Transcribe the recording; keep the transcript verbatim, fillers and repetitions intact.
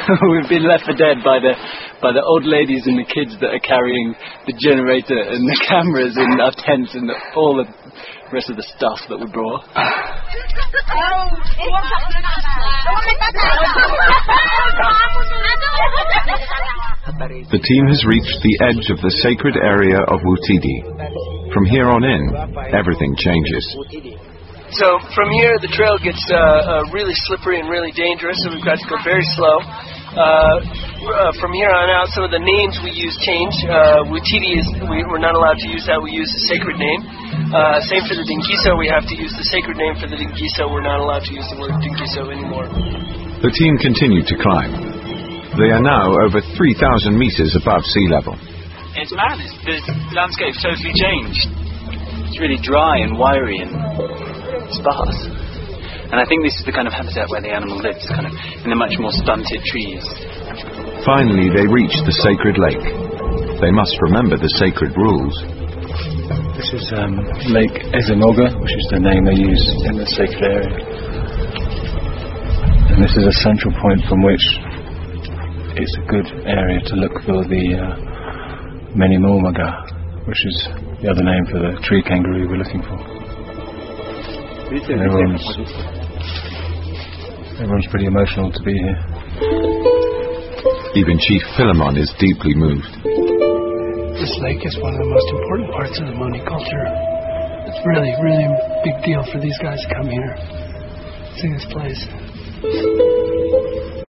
we've been left for dead by the by the old ladies and the kids that are carrying the generator and the cameras and our tents and the, all the rest of the stuff that we brought. The team has reached the edge of the sacred area of Wutidi. From here on in, everything changes. So from here, the trail gets uh, uh, really slippery and really dangerous, so we've got to go very slow. Uh, uh, from here on out, some of the names we use change. Uh, Wutidi is we, we're not allowed to use that. We use the sacred name. Uh, same for the Dingiso. We have to use the sacred name for the Dingiso. We're not allowed to use the word Dingiso anymore. The team continue to climb. They are now over three thousand meters above sea level. It's mad. It's, the landscape's totally changed. It's really dry and wiry and sparse. And I think this is the kind of habitat where the animal lives, kind of in the much more stunted trees. Finally, they reach the sacred lake. They must remember the sacred rules. This is um, Lake Ezenoga, which is the name they use in the sacred area. And this is a central point from which it's a good area to look for the uh, Menimomaga, which is the other name for the tree kangaroo we're looking for. Everyone's, everyone's pretty emotional to be here. Even Chief Philemon is deeply moved. This lake is one of the most important parts of the Moni culture. It's really, really a big deal for these guys to come here, see this place.